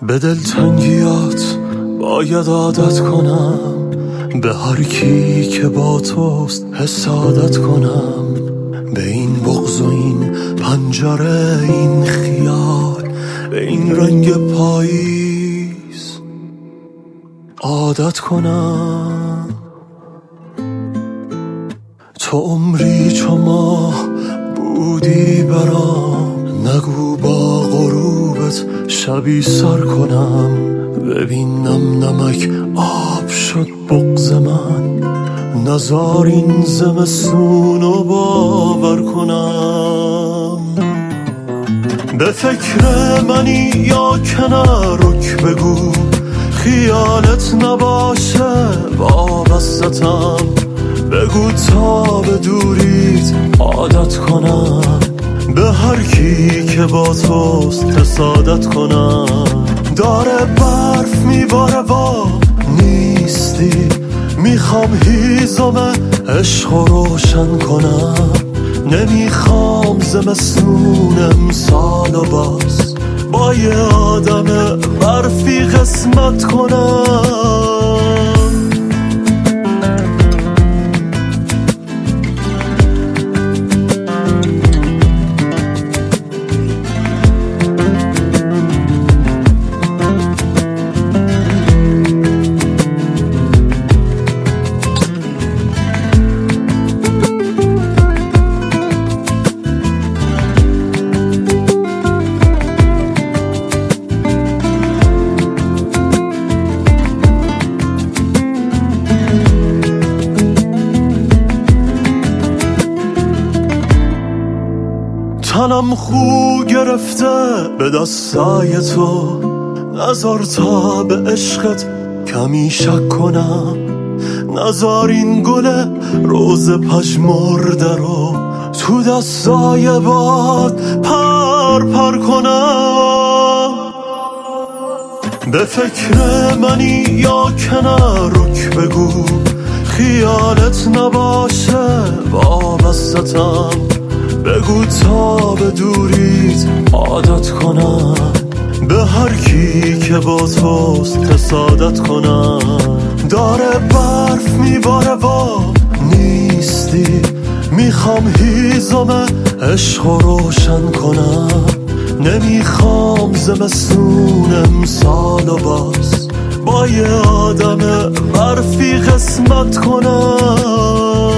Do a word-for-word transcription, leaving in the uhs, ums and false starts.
به دلتنگیات باید عادت کنم، به هر کی که با توست حسادت کنم، به این بغض و این پنجره، این خیال، به این رنگ پاییز عادت کنم. تو عمری چو ماه بودی برام، نگو با غروبت شبی سر کنم، ببینم نمک آب شد بغض من، نزار این زمستونو باور کنم. به فکر منی یا کنارک بگو، خیالت نباشه وابستم، بگو تا به دوریت عادت کنم، به هر کی که با توست حسادت کنم. داره برف میباره و نیستی، میخوام هیزم عشق رو روشن کنم، نمیخوام زمستون امسال و باز با یه آدم برفی قسمت کنم. تنم خو گرفته به دستای تو، نزار تا به عشقت کمی شک کنم، نزار این گل روز پژمرده رو تو دستای باد پر پر کنم. به فکر منی یا کنارک بگو، خیالت نباشه وابستم، بگو تا به دوریت عادت کنم، به هر کی که با توست حسادت کنم. داره برف میباره و نیستی، میخوام هیزم عشق رو روشن کنم، نمیخوام زمستون امسال و باز با یه آدم برفی قسمت کنم.